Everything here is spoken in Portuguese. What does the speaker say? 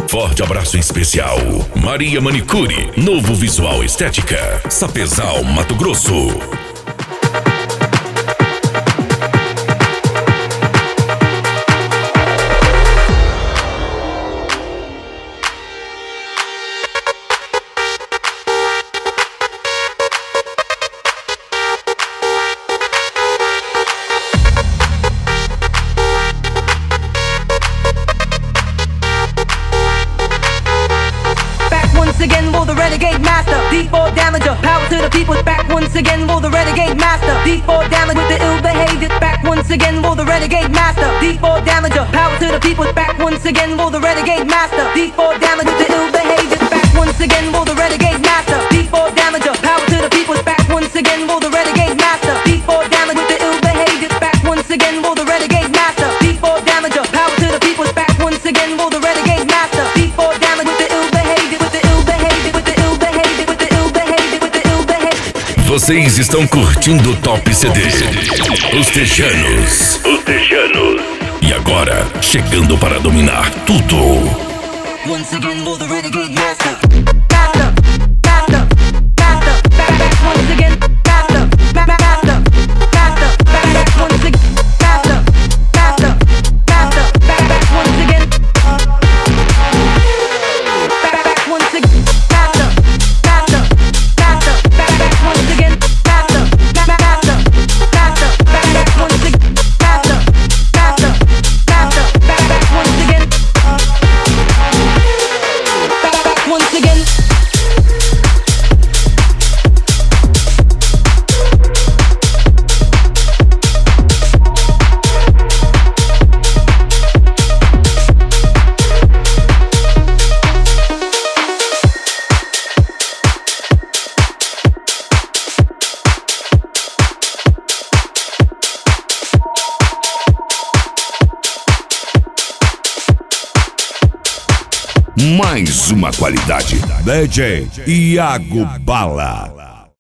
Forte abraço especial. Maria Manicure, novo visual estética. Sapezal, Mato Grosso. Again, will the renegade master D4 damager, power to the people. Back once again, will the renegade master D4 damage with the ill behavior. Back once again, will the renegade master D4 damager, power to the people. Back once again, will the renegade master D4 damage with the ill behavior. Back once again, will the renegade master D4 damager, power to the people. Back once again, will the renegade master D4 damage with the ill behavior. Back once again, will the renegade master D4 damager, power to the people. Back once again, will the renegade master D4 damage with the ill behavior. Vocês estão curtindo o Top CD. Os Tejanos. E agora, chegando para dominar tudo. Once again, will the renegade master. Master, master, master. Back once again, master, master, master. Back once again, master, master, master. Back once again. Back once again, master, master, master. Back once again, master, master, master. Back once again, master, master, master. Back once again. Back once again. Mais uma qualidade. DJ Iago Bala.